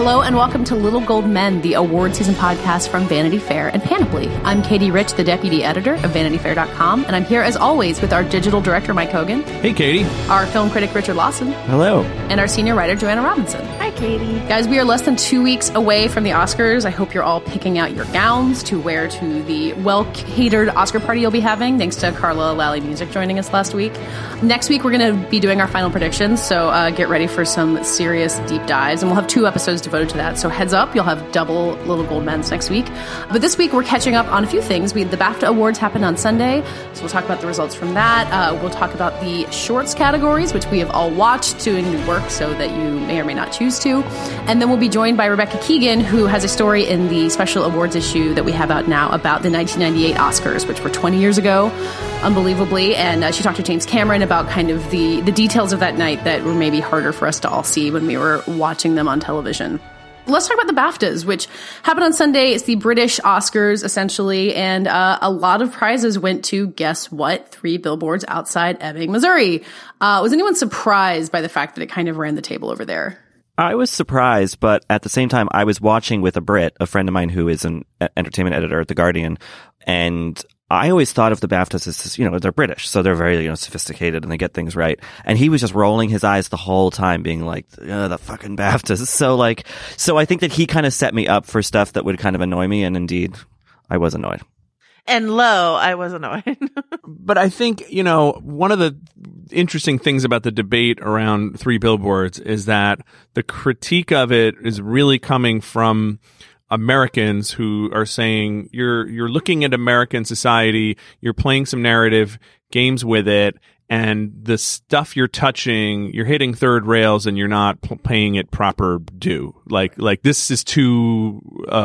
Hello and welcome to Little Gold Men, the award season podcast from Vanity Fair and Panoply. I'm Katie Rich, the deputy editor of VanityFair.com, and I'm here as always with our digital director, Mike Hogan. Hey, Katie. Our film critic, Richard Lawson. Hello. And our senior writer, Joanna Robinson. Hi, Katie. Guys, we are less than 2 weeks away from the Oscars. I hope you're all picking out your gowns to wear to the well-catered Oscar party you'll be having, thanks to Carla Lally Music joining us last week. Next week, we're going to be doing our final predictions, so get ready for some serious deep dives, and we'll have 2 episodes devoted to that. So heads up, you'll have double Little Gold Men's next week. But this week, we're catching up on a few things. The BAFTA Awards happened on Sunday, so we'll talk about the results from that. We'll talk about the shorts categories, which we have all watched doing new work so that you may or may not choose to. And then we'll be joined by Rebecca Keegan, who has a story in the special awards issue that we have out now about the 1998 Oscars, which were 20 years ago, unbelievably. And she talked to James Cameron about kind of the details of that night that were maybe harder for us to all see when we were watching them on television. Let's talk about the BAFTAs, which happened on Sunday. It's the British Oscars, essentially, and a lot of prizes went to, guess what, 3 billboards outside Ebbing, Missouri. Was anyone surprised by the fact that it kind of ran the table over there? I was surprised, but at the same time, I was watching with a Brit, a friend of mine who is an entertainment editor at The Guardian, and I always thought of the BAFTAs as, they're British, so they're very, sophisticated and they get things right. And he was just rolling his eyes the whole time, being like, the fucking BAFTAs. So I think that he kind of set me up for stuff that would kind of annoy me, and indeed, I was annoyed. And I was annoyed. But I think, one of the interesting things about the debate around 3 billboards is that the critique of it is really coming from Americans who are saying you're looking at American society, you're playing some narrative games with it, and the stuff you're touching, you're hitting third rails and you're not paying it proper due. Like this is too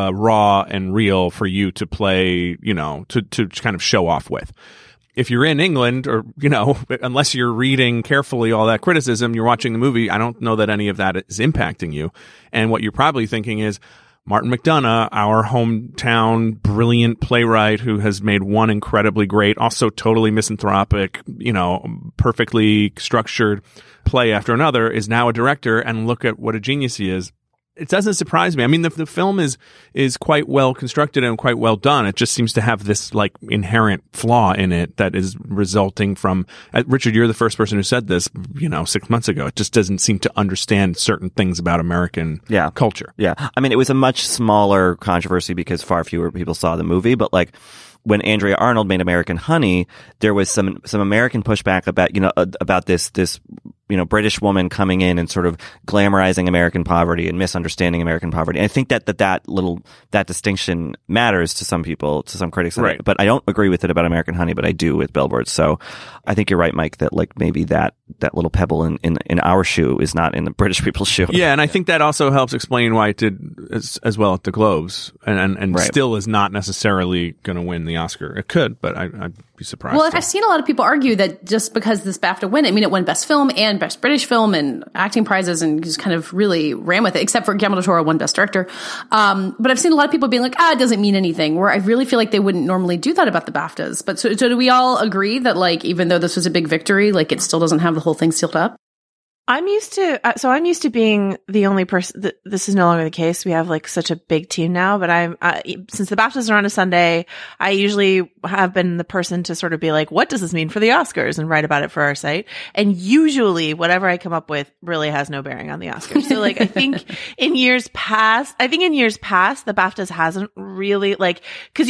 raw and real for you to play, to kind of show off with. If you're in England or, unless you're reading carefully all that criticism, you're watching the movie, I don't know that any of that is impacting you. And what you're probably thinking is, Martin McDonagh, our hometown brilliant playwright who has made one incredibly great, also totally misanthropic, perfectly structured play after another, is now a director, and look at what a genius he is. It doesn't surprise me. I mean, the film is quite well constructed and quite well done. It just seems to have this inherent flaw in it that is resulting from Richard, you're the first person who said this, 6 months ago. It just doesn't seem to understand certain things about American culture. Yeah. I mean, it was a much smaller controversy because far fewer people saw the movie, but when Andrea Arnold made American Honey, there was some American pushback about this British woman coming in and sort of glamorizing American poverty and misunderstanding American poverty. And I think that distinction matters to some people, to some critics. Right. But I don't agree with it about American Honey, but I do with Billboards. So I think you're right, Mike, that maybe that little pebble in our shoe is not in the British people's shoe. Yeah, and I think that also helps explain why it did as well at the Globes and right. Still is not necessarily going to win the Oscar. It could, but I'd be surprised. Well, I've seen a lot of people argue that just because this BAFTA win, it won Best Film and Best British Film and acting prizes and just kind of really ran with it, except for Guillermo del Toro won Best Director. But I've seen a lot of people being like, it doesn't mean anything, where I really feel like they wouldn't normally do that about the BAFTAs. But so do we all agree that even though this was a big victory, it still doesn't have the whole thing sealed up? I'm used to being the only person. This is no longer the case. We have such a big team now, but since the BAFTAs are on a Sunday, I usually have been the person to sort of be like, what does this mean for the Oscars, and write about it for our site. And usually whatever I come up with really has no bearing on the Oscars. So I think in years past, the BAFTAs hasn't really cause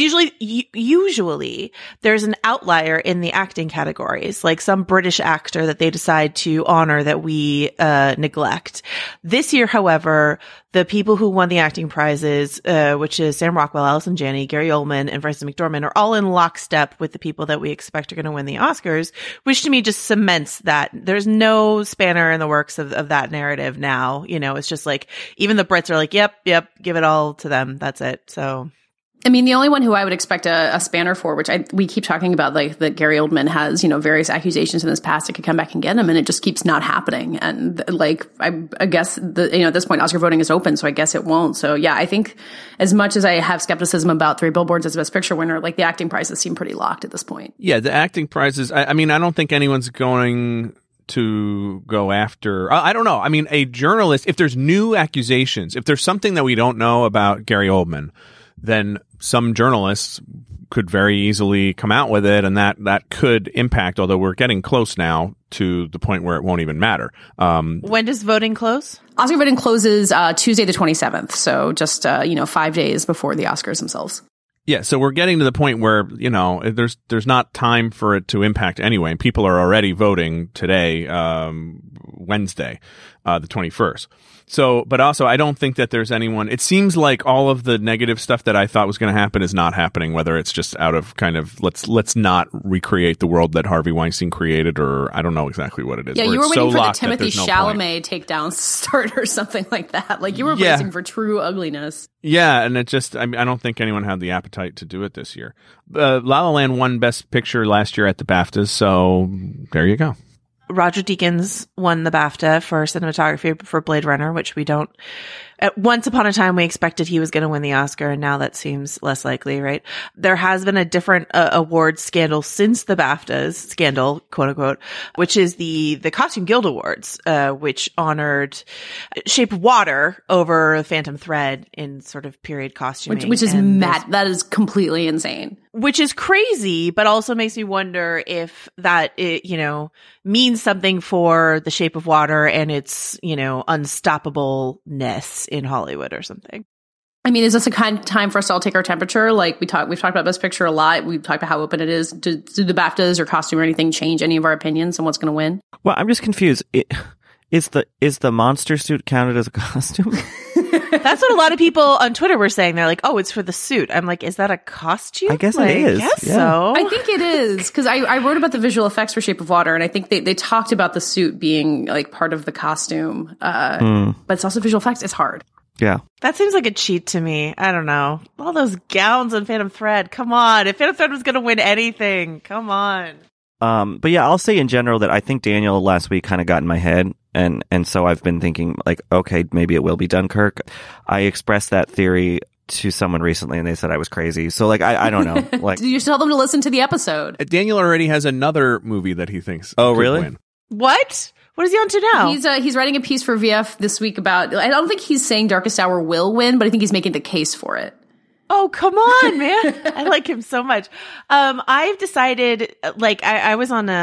usually there's an outlier in the acting categories, some British actor that they decide to honor that we neglect. This year, however, the people who won the acting prizes, which is Sam Rockwell, Allison Janney, Gary Oldman, and Frances McDormand, are all in lockstep with the people that we expect are going to win the Oscars, which to me just cements that there's no spanner in the works of that narrative now. It's just even the Brits are like, yep, give it all to them. That's it. So. The only one who I would expect a spanner for, which we keep talking about, that Gary Oldman has, various accusations in his past that could come back and get him, and it just keeps not happening. And I guess at this point, Oscar voting is open, so I guess it won't. So yeah, I think as much as I have skepticism about 3 Billboards as Best Picture winner, the acting prizes seem pretty locked at this point. Yeah, the acting prizes. I don't think anyone's going to go after, I don't know. I mean, a journalist, if there's new accusations, if there's something that we don't know about Gary Oldman, then some journalists could very easily come out with it, and that could impact, although we're getting close now to the point where it won't even matter. When does voting close? Oscar voting closes Tuesday the 27th, so just 5 days before the Oscars themselves. Yeah, so we're getting to the point where, there's not time for it to impact anyway. And people are already voting today, Wednesday, the 21st. So, but also I don't think that there's anyone, it seems like all of the negative stuff that I thought was going to happen is not happening, whether it's just out of kind of, let's not recreate the world that Harvey Weinstein created, or I don't know exactly what it is. Yeah, you were waiting for the Timothy Chalamet takedowns to start or something like that. Like you were bracing for true ugliness. Yeah, and it just, I don't think anyone had the appetite to do it this year. La La Land won Best Picture last year at the BAFTAs, so there you go. Roger Deakins won the BAFTA for cinematography for Blade Runner, which we don't. Once upon a time, we expected he was going to win the Oscar, and now that seems less likely, right? There has been a different awards scandal since the BAFTAs scandal, quote unquote, which is the Costume Guild Awards, which honored Shape of Water over Phantom Thread in sort of period costuming. Which is mad. That is completely insane. Which is crazy, but also makes me wonder if that, means something for The Shape of Water and its, unstoppableness in Hollywood or something. I mean, is this a kind of time for us to all take our temperature? Like we've talked about Best Picture a lot. We've talked about how open it is. Do the BAFTAs or costume or anything change any of our opinions on what's going to win? Well, I'm just confused. Is the monster suit counted as a costume? That's what a lot of people on Twitter were saying. They're like, "Oh, it's for the suit." I'm like, "Is that a costume?" I guess it is. I guess so. I think it is, because I wrote about the visual effects for Shape of Water, and I think they talked about the suit being like part of the costume. But it's also visual effects. It's hard. Yeah. That seems like a cheat to me. I don't know. All those gowns on Phantom Thread. Come on. If Phantom Thread was going to win anything, come on. But yeah, I'll say in general that I think Daniel last week kind of got in my head. And so I've been thinking like, okay, maybe it will be Dunkirk. I expressed that theory to someone recently and they said I was crazy. So like, I don't know. Like, did you tell them to listen to the episode? Daniel already has another movie that he thinks could really win. What? What is he on to now? He's writing a piece for VF this week about, I don't think he's saying Darkest Hour will win, but I think he's making the case for it. Oh, come on, man. I like him so much. I've decided, like, I was on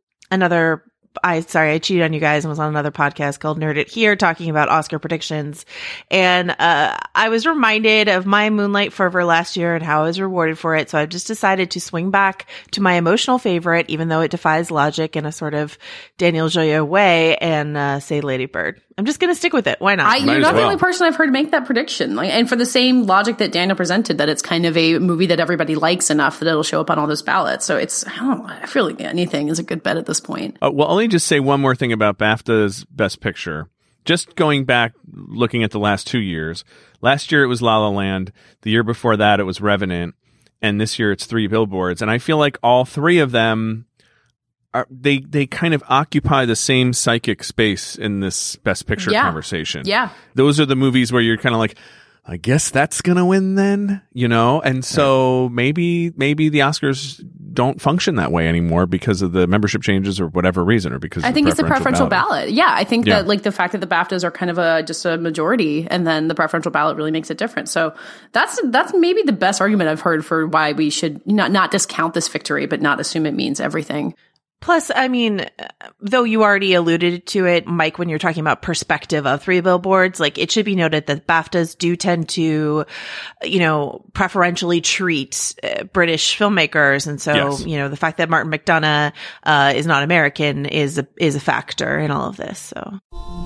I cheated on you guys and was on another podcast called Nerd It Here talking about Oscar predictions. And I was reminded of my Moonlight fervor last year and how I was rewarded for it. So I've just decided to swing back to my emotional favorite, even though it defies logic in a sort of Daniel Joya way, and say Lady Bird. I'm just going to stick with it. Why not? You're not the only person I've heard make that prediction. And for the same logic that Daniel presented, that it's kind of a movie that everybody likes enough that it'll show up on all those ballots. So I feel like anything is a good bet at this point. Well, let me just say one more thing about BAFTA's Best Picture. Just going back, looking at the last 2 years. Last year it was La La Land. The year before that it was Revenant. And this year it's Three Billboards. And I feel like all three of them they kind of occupy the same psychic space in this Best Picture conversation. Yeah. Those are the movies where you're kind of like, I guess that's going to win then, And so maybe the Oscars don't function that way anymore because of the membership changes or whatever reason, or because I think it's the preferential ballot. Yeah. I think that like the fact that the BAFTAs are kind of just a majority, and then the preferential ballot really makes it different. So that's maybe the best argument I've heard for why we should not discount this victory, but not assume it means everything. Plus, I mean, though you already alluded to it, Mike, when you're talking about perspective of Three Billboards, like it should be noted that BAFTAs do tend to, preferentially treat British filmmakers. And so, yes. The fact that Martin McDonagh is not American is a factor in all of this. So.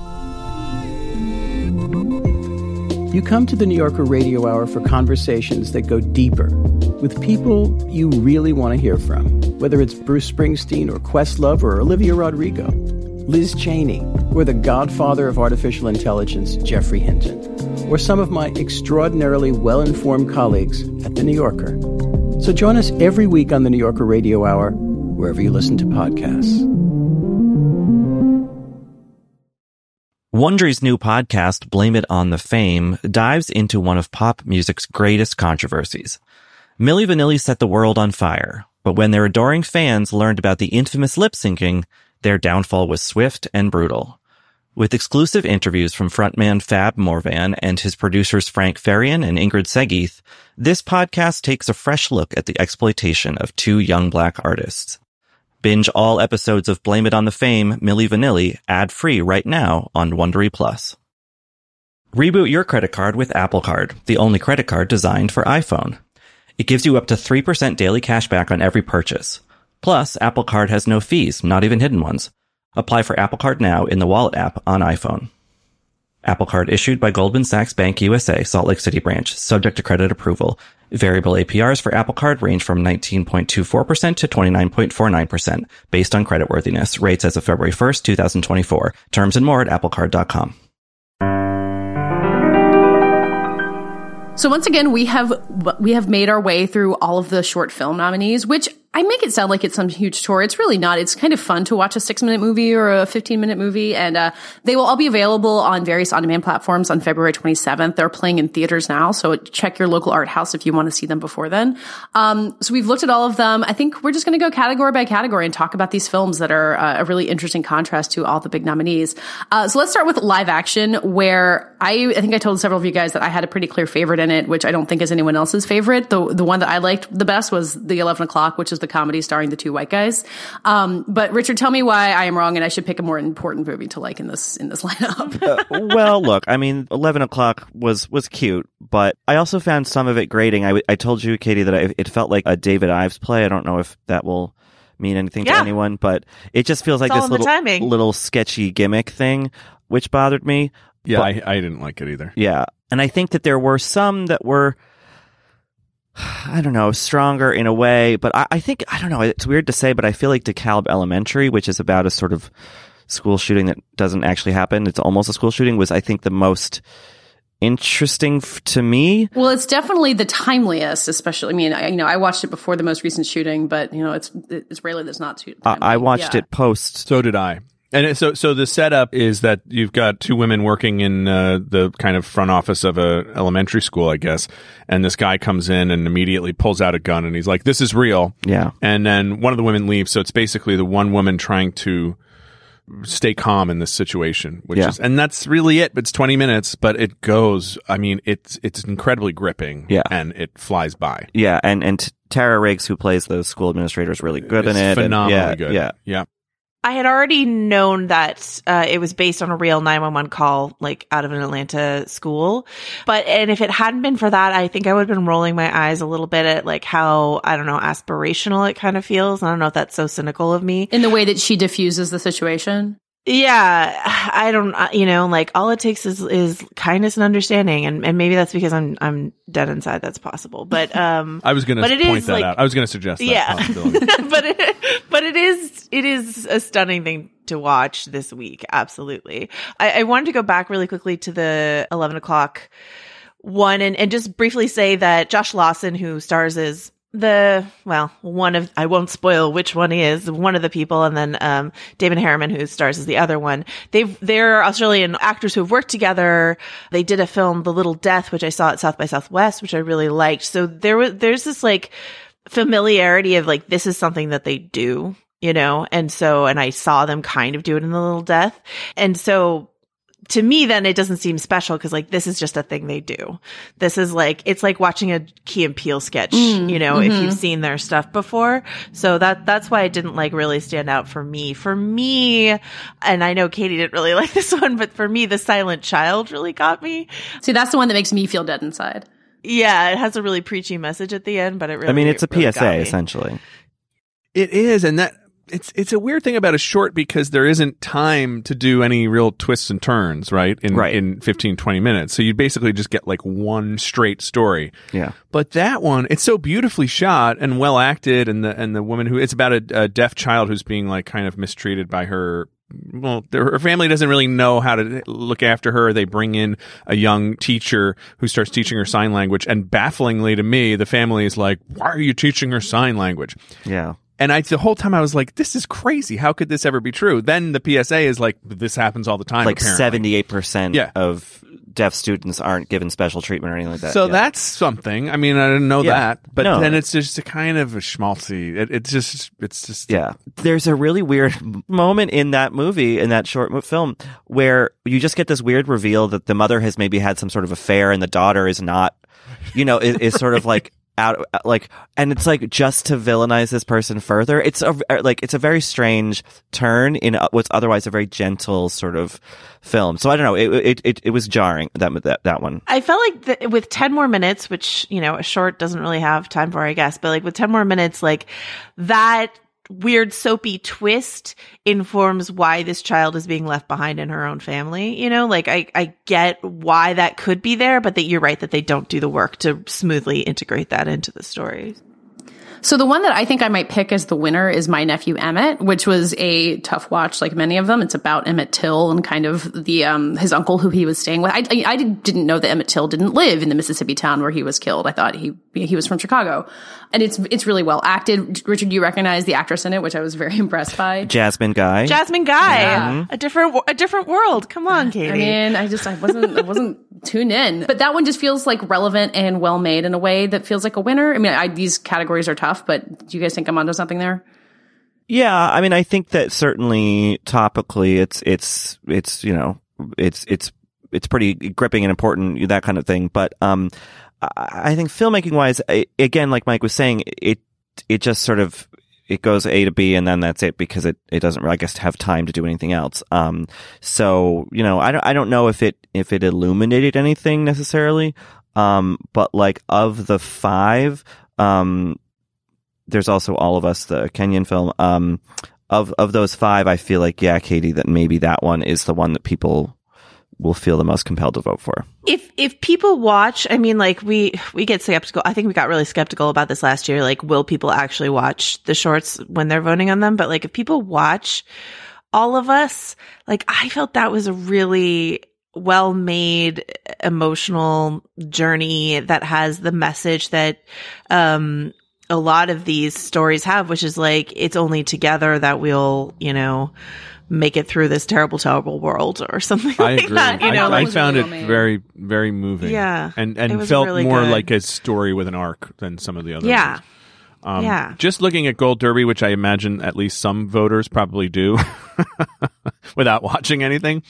You come to the New Yorker Radio Hour for conversations that go deeper with people you really want to hear from, whether it's Bruce Springsteen or Questlove or Olivia Rodrigo, Liz Cheney, or the godfather of artificial intelligence, Geoffrey Hinton, or some of my extraordinarily well-informed colleagues at The New Yorker. So join us every week on the New Yorker Radio Hour, wherever you listen to podcasts. Wondery's new podcast, Blame It on the Fame, dives into one of pop music's greatest controversies. Milli Vanilli set the world on fire, but when their adoring fans learned about the infamous lip-syncing, Their downfall was swift and brutal. With exclusive interviews from frontman Fab Morvan and his producers Frank Farian and Ingrid Segeith, this podcast takes a fresh look at the exploitation of two young black artists. Binge all episodes of Blame It on the Fame, Milli Vanilli, ad-free right now on Wondery Plus. Reboot your credit card with Apple Card, the only credit card designed for iPhone. It gives you up to 3% daily cash back on every purchase. Plus, Apple Card has no fees, not even hidden ones. Apply for Apple Card now in the Wallet app on iPhone. Apple Card issued by Goldman Sachs Bank USA, Salt Lake City branch, subject to credit approval. Variable APRs for Apple Card range from 19.24% to 29.49%, based on creditworthiness. Rates as of February 1st, 2024. Terms and more at applecard.com. So once again, we have made our way through all of the short film nominees, which I make it sound like it's some huge tour. It's really not. It's kind of fun to watch a 6-minute movie or a 15-minute movie. And they will all be available on various on-demand platforms on February 27th. They're playing in theaters now, so check your local art house if you want to see them before then. So we've looked at all of them. I think we're just going to go category by category and talk about these films that are a really interesting contrast to all the big nominees. So let's start with live action, where I think I told several of you guys that I had a pretty clear favorite in it, which I don't think is anyone else's favorite. The one that I liked the best was The 11 O'Clock, which is the comedy starring the two white guys. But Richard, tell me why I am wrong and I should pick a more important movie to like in this lineup. Well, look, I mean, 11 O'Clock was cute, but I also found some of it grating. I told you, Katie, that it felt like a David Ives play. I don't know if that will mean anything to anyone, but it just feels like this little sketchy gimmick thing, which bothered me. Yeah, but, I didn't like it either. Yeah, and I think that there were some that were, I don't know, stronger in a way, but I think, I don't know, it's weird to say, but I feel like DeKalb Elementary, which is about a sort of school shooting that doesn't actually happen, it's almost a school shooting, was I think the most interesting to me. Well, it's definitely the timeliest, especially, I mean, I watched it before the most recent shooting, but, it's rarely there's not too timely. I watched it post. So did I. And so the setup is that you've got two women working in the kind of front office of a elementary school, I guess. And this guy comes in and immediately pulls out a gun and he's like, "This is real." Yeah. And then one of the women leaves. So it's basically the one woman trying to stay calm in this situation, which is, and that's really it. It's 20 minutes, but it goes, I mean, it's incredibly gripping. Yeah. And it flies by. Yeah. And Tara Riggs, who plays the school administrator, is really good in it. Phenomenally good. Yeah. Yeah. I had already known that it was based on a real 911 call, like out of an Atlanta school. And if it hadn't been for that, I think I would have been rolling my eyes a little bit at like how, I don't know, aspirational it kind of feels. I don't know if that's so cynical of me. In the way that she diffuses the situation. Yeah, I don't, like all it takes is kindness and understanding, and maybe that's because I'm dead inside. That's possible, but I was going to point that out. I was going to suggest that possibility. but it is a stunning thing to watch this week. Absolutely. I wanted to go back really quickly to the 11 O'Clock one and just briefly say that Josh Lawson, who stars as one of, I won't spoil which one he is, one of the people, and then Damon Harriman, who stars as the other one. They're Australian actors who have worked together. They did a film, The Little Death, which I saw at South by Southwest, which I really liked. So there's this like familiarity of like, this is something that they do, and I saw them kind of do it in The Little Death. And so to me, then it doesn't seem special because like this is just a thing they do. This is like, it's like watching a Key and Peele sketch, if you've seen their stuff before. So that's why it didn't like really stand out for me. For me, and I know Katie didn't really like this one, but for me, The Silent Child really got me. See, that's the one that makes me feel dead inside. Yeah, it has a really preachy message at the end, but it really, I mean, it's a PSA essentially. It is, and that it's a weird thing about a short because there isn't time to do any real twists and turns, right? In 15, 20 minutes. So you basically just get like one straight story. Yeah. But that one, it's so beautifully shot and well acted, and the woman who, it's about a deaf child who's being like kind of mistreated by her. Well, her family doesn't really know how to look after her. They bring in a young teacher who starts teaching her sign language, and bafflingly to me, the family is like, "Why are you teaching her sign language?" Yeah. And the whole time I was like, this is crazy. How could this ever be true? Then the PSA is like, this happens all the time. Like apparently. 78% of deaf students aren't given special treatment or anything like that. So yeah. that's something. I mean, I didn't know Yeah. that, but No. then it's just a kind of a schmaltzy. It's just. Yeah. There's a really weird moment in that movie, in that short film, where you just get this weird reveal that the mother has maybe had some sort of affair and the daughter is not, is sort of like out, like, and it's like just to villainize this person further. It's a very strange turn in what's otherwise a very gentle sort of film. So I don't know. It was jarring, that one. I felt like with 10 more minutes, which, a short doesn't really have time for, I guess, but like with 10 more minutes, like that weird soapy twist informs why this child is being left behind in her own family. Like I get why that could be there, but that you're right that they don't do the work to smoothly integrate that into the story. So the one that I think I might pick as the winner is My Nephew Emmett, which was a tough watch like many of them. It's about Emmett Till and kind of the his uncle who he was staying with. I didn't know that Emmett Till didn't live in the Mississippi town where he was killed. I thought he was from Chicago. And it's really well acted. Richard, you recognize the actress in it, which I was very impressed by. Jasmine Guy. Yeah. A different world. Come on, Katie. I mean, I wasn't tuned in, but that one just feels like relevant and well made in a way that feels like a winner. I mean, these categories are tough, but do you guys think I'm onto something there? Yeah, I mean, I think that certainly topically, it's pretty gripping and important, that kind of thing. But I think filmmaking wise, again, like Mike was saying, it just sort of it goes A to B and then that's it because it doesn't, I guess, have time to do anything else. So I don't know if it illuminated anything necessarily. But like of the 5, there's also All of Us, the Kenyan film. Of those 5, I feel like, yeah, Katie, that maybe that one is the one that people will feel the most compelled to vote for. If people watch, I mean, like we get skeptical. I think we got really skeptical about this last year. Like, will people actually watch the shorts when they're voting on them? But like, if people watch All of Us, like I felt that was a really well-made emotional journey that has the message that, a lot of these stories have, which is like, it's only together that we'll, make it through this terrible, terrible world or something I like agree. that. I found really it very, very moving. Yeah. And It was felt really more good. like a story with an arc than some of the other Yeah. ones. Yeah. Just looking at Gold Derby, which I imagine at least some voters probably do without watching anything.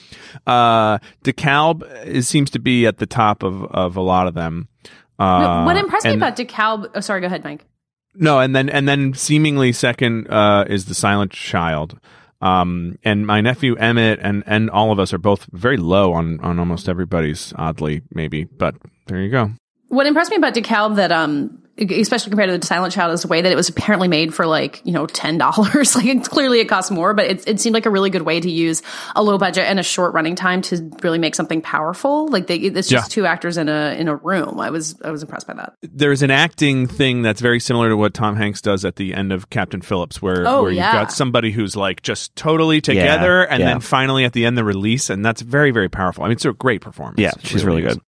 DeKalb seems to be at the top of a lot lot of them. What impressed me about DeKalb, oh, sorry, go ahead, Mike. No, and then seemingly second is The Silent Child. And My Nephew Emmett and All of Us are both very low on almost everybody's, oddly, maybe. But there you go. What impressed me about DeKalb that, especially compared to The Silent Child, is the way that it was apparently made for like, $10. Like clearly it costs more, but it seemed like a really good way to use a low budget and a short running time to really make something powerful. Like it's just 2 actors in a room. I was impressed by that. There's an acting thing that's very similar to what Tom Hanks does at the end of Captain Phillips, where you've got somebody who's like just totally together, and then finally at the end the release, and that's very, very powerful. I mean, it's a great performance. Yeah, she's really good.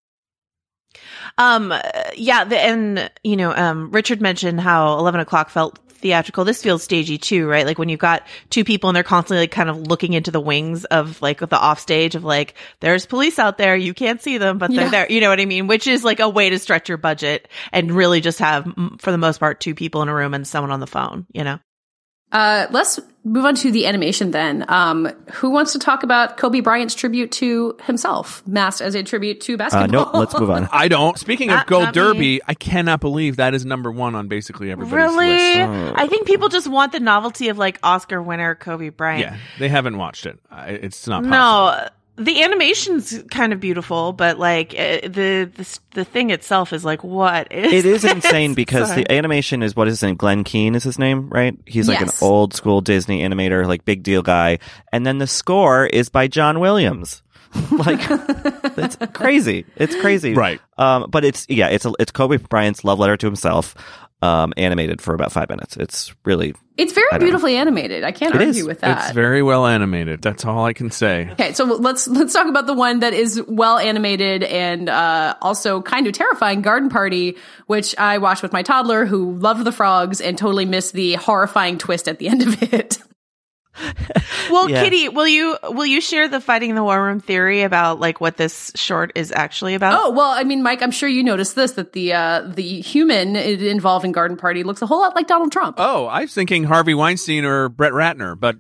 Richard mentioned how 11 o'clock felt theatrical. This feels stagey too, right? Like when you've got 2 people and they're constantly like kind of looking into the wings of like the off stage of like, there's police out there. You can't see them, but they're there. You know what I mean? Which is like a way to stretch your budget and really just have, for the most part, 2 people in a room and someone on the phone, Let's move on to the animation then. Who wants to talk about Kobe Bryant's tribute to himself, masked as a tribute to basketball? No, let's move on. I don't. Speaking of Gold not me. Derby, I cannot believe that is number 1 on basically everybody's Really? list. I think people just want the novelty of like Oscar winner Kobe Bryant. Yeah, they haven't watched it. It's not possible. No, the animation's kind of beautiful, but like the thing itself is like, what is It is this? insane because Sorry. the animation is, what is his name? Glenn Keane is his name, right? He's like Yes. an old school Disney animator, like big deal guy. And then the score is by John Williams. Like, it's crazy. It's crazy. Right. But it's Kobe Bryant's love letter to himself, animated for about 5 minutes. It's really, It's very beautifully animated. I can't argue is. with that. It's very well animated. That's all I can say. Okay, so let's talk about the one that is well animated and also kind of terrifying, Garden Party, which I watched with my toddler who loved the frogs and totally missed the horrifying twist at the end of it. Well, Yeah. Kitty, will you share the Fighting the War Room theory about like what this short is actually about? Oh, well, I mean, Mike, I'm sure you noticed this, that the human involved in Garden Party looks a whole lot like Donald Trump. Oh, I was thinking Harvey Weinstein or Brett Ratner, but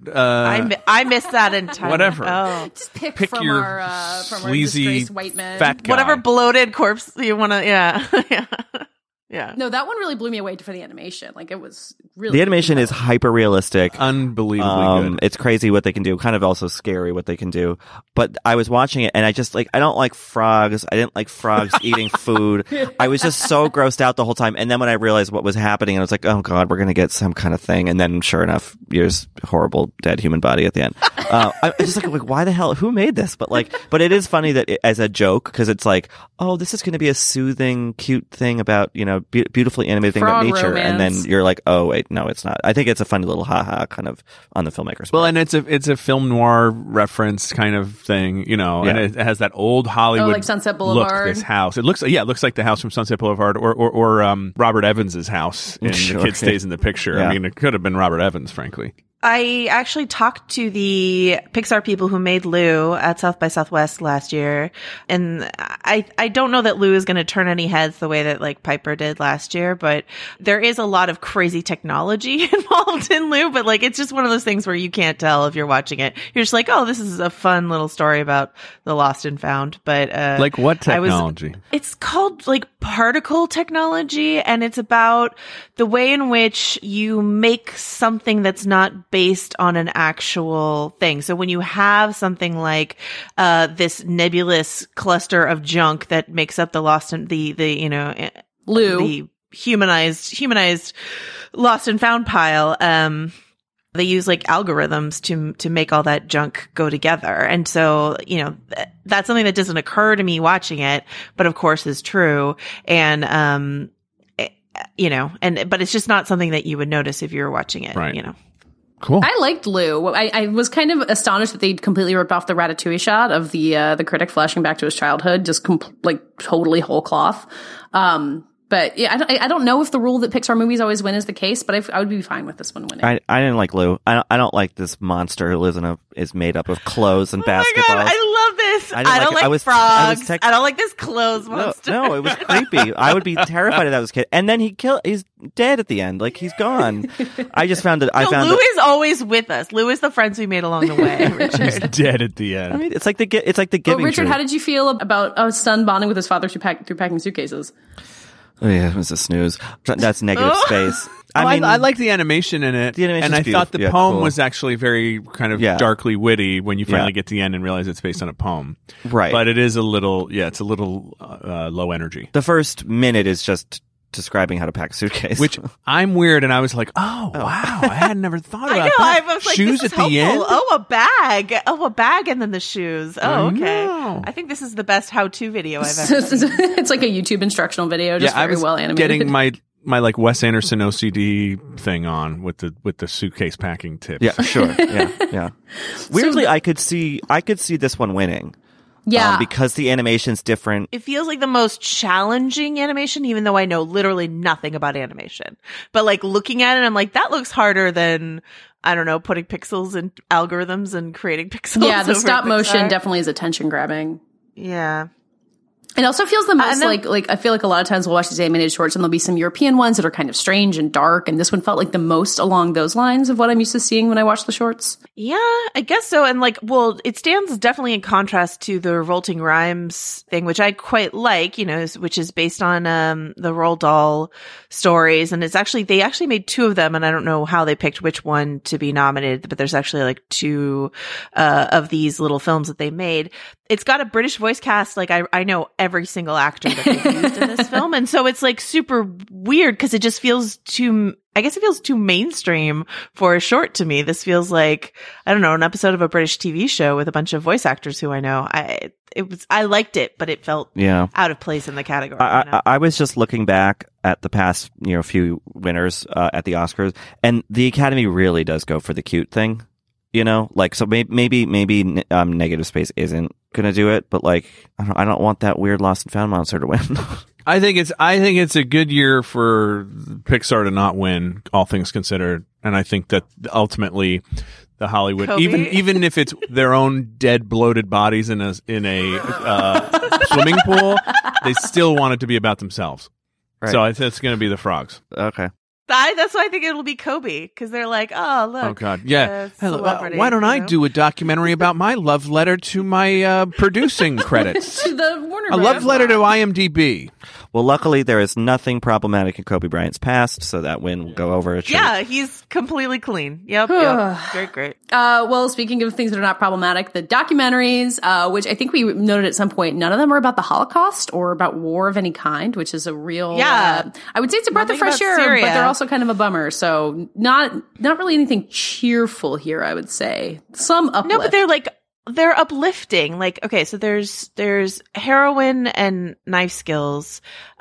I missed that entirely. whatever. Oh. Just pick pick from your our sleazy disgraced white men. fat guy. Whatever bloated corpse you want to, yeah. Yeah. Yeah. No, that one really blew me away for the animation. Like, it was really... The animation is hyper realistic. Unbelievably good. It's crazy what they can do. Kind of also scary what they can do. But I was watching it and I just I don't like frogs. I didn't like frogs eating food. I was just so grossed out the whole time. And then when I realized what was happening, I was like, oh God, we're going to get some kind of thing. And then sure enough, here's horrible dead human body at the end. I just like, why the hell, who made this? But it is funny that as a joke, because it's like, oh, this is going to be a soothing, cute thing about, beautifully animated thing about Frog nature. romance. And then you're like, oh wait, no, it's not. I think it's a funny little haha kind of on the filmmaker's Well, part. and it's a film noir reference kind of thing, and Yeah. it has that old Hollywood like Sunset Boulevard. look. This house, it looks like the house from Sunset Boulevard, or Robert Evans's house in Sure. The Kid Stays in the Picture. Yeah. I mean, it could have been Robert Evans, frankly. I actually talked to the Pixar people who made Lou at South by Southwest last year. And I don't know that Lou is going to turn any heads the way that like Piper did last year, but there is a lot of crazy technology involved in Lou. But like, it's just one of those things where you can't tell if you're watching it. You're just like, oh, this is a fun little story about the lost and found. But, Like what technology? It's called like particle technology, and it's about the way in which you make something that's not based on an actual thing. So when you have something like this nebulous cluster of junk that makes up the lost and the Lou. the humanized lost and found pile, they use like algorithms to make all that junk go together. And so, that's something that doesn't occur to me watching it, but of course is true. And, but it's just not something that you would notice if you were watching it, Right. Cool. I liked Lou. I was kind of astonished that they completely ripped off the Ratatouille shot of the critic flashing back to his childhood, just totally whole cloth. But yeah, I don't know if the rule that Pixar movies always win is the case, but I would be fine with this one winning. I didn't like Lou. I don't like this monster who lives is made up of clothes and basketballs. Oh my God, I love this. I don't like frogs. I don't like this clothes monster. No, it was creepy. I would be terrified if that was a kid. And then he's dead at the end. Like he's gone. I just found it. Lou is always with us. Lou is the friends we made along the way. He's Richard. dead at the end. I mean, it's like the giving. Richard, tree. how did you feel about a son bonding with his father through packing suitcases? Oh yeah, it was a snooze. That's negative space. I like the animation in it, The animation's and I thought the beautiful. Yeah, poem cool. was actually very kind of Yeah. darkly witty when you finally Yeah. get to the end and realize it's based on a poem. Right. But it is a little low energy. The first minute is just describing how to pack a suitcase. Which I'm weird, and I was like, oh. wow, I had never thought about that. I was like, shoes this at is the end. helpful. Oh, a bag, and then the shoes. Oh, okay. know. I think this is the best how-to video I've ever seen. It's like a YouTube instructional video, just I very was well animated. getting my like Wes Anderson OCD thing on with the suitcase packing tips. yeah, sure. Yeah. Weirdly, I could see this one winning. yeah. Because the animation's different. It feels like the most challenging animation, even though I know literally nothing about animation. But like looking at it, I'm like, that looks harder than, I don't know, putting pixels in algorithms and creating pixels. Yeah, the over stop motion Pixar. definitely is attention grabbing. Yeah. It also feels the most and then- like I feel like a lot of times we'll watch these animated shorts and there'll be some European ones that are kind of strange and dark, and this one felt like the most along those lines of what I'm used to seeing when I watch the shorts. Yeah, I guess so. And like, well, it stands definitely in contrast to the Revolting Rhymes thing, which I quite like, which is based on the Roald Dahl stories. And they actually made two of them, and I don't know how they picked which one to be nominated, but there's actually like two of these little films that they made. It's got a British voice cast. Like I know every single actor that they've used in this film. And so it's like super weird because it just feels too mainstream for a short to me. This feels like, I don't know, an episode of a British TV show with a bunch of voice actors who I know. I liked it, but it felt out of place in the category. I was just looking back at the past, few winners at the Oscars, and the Academy really does go for the cute thing. So maybe Negative Space isn't gonna do it, but like I don't want that weird Lost and Found monster to win. I think it's a good year for Pixar to not win, all things considered, and I think that ultimately the Hollywood, Kobe. even if it's their own dead, bloated bodies in a swimming pool, they still want it to be about themselves. Right. So it's going to be the frogs. Okay. That's why I think it'll be Kobe, because they're like, oh, look. Oh, God. Yeah. Celebrity, Why don't I you know? do a documentary about my love letter to my producing credits? To the Warner A love letter to IMDb. Well, luckily there is nothing problematic in Kobe Bryant's past, so that win will go over a treat. Yeah, he's completely clean. Yep. Great. Well, speaking of things that are not problematic, the documentaries, which I think we noted at some point, none of them are about the Holocaust or about war of any kind, which is a real, I would say it's a breath of fresh air, Syria. but they're also kind of a bummer. So not really anything cheerful here, I would say. Some uplift. No, but they're uplifting. Like, okay, so there's Heroin and Knife Skills.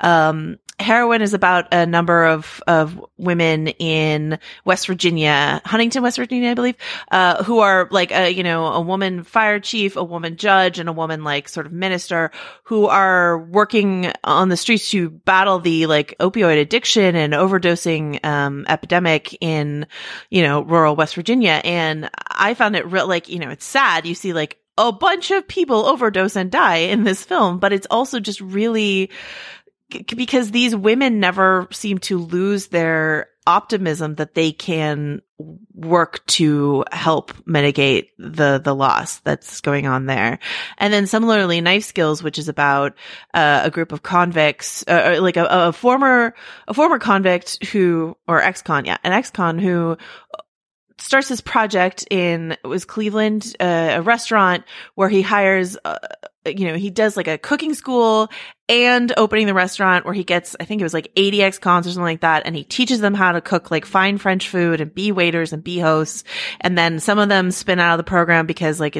Heroin is about a number of women in West Virginia, Huntington, West Virginia, I believe, who are like a woman fire chief, a woman judge, and a woman like sort of minister who are working on the streets to battle the like opioid addiction and overdosing epidemic in rural West Virginia. And I found it real, like, it's sad. You see like a bunch of people overdose and die in this film, but it's also just really because these women never seem to lose their optimism that they can work to help mitigate the loss that's going on there. And then similarly, Knife Skills, which is about a group of convicts, like a former convict an ex-con who starts this project in Cleveland, a restaurant where he hires, he does like a cooking school and opening the restaurant where he gets, I think it was like 80 ex-cons or something like that. And he teaches them how to cook like fine French food and be waiters and be hosts. And then some of them spin out of the program because like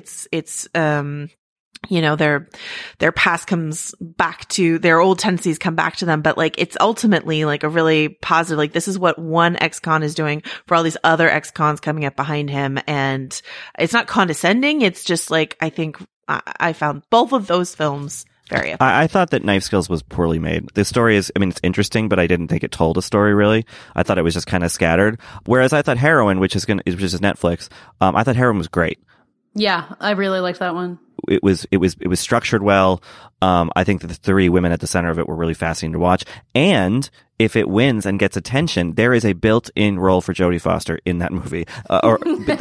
their past comes back to their old tendencies come back to them. But like, it's ultimately like a really positive, like this is what one ex-con is doing for all these other ex-cons coming up behind him. And it's not condescending. It's just like, I think I found both of those films very epic. I thought that Knife Skills was poorly made. The story is, it's interesting, but I didn't think it told a story really. I thought it was just kind of scattered. Whereas I thought Heroin, which is Netflix, I thought Heroin was great. Yeah, I really liked that one. It was structured well. I think that the three women at the center of it were really fascinating to watch. And if it wins and gets attention, there is a built-in role for Jodie Foster in that movie. Or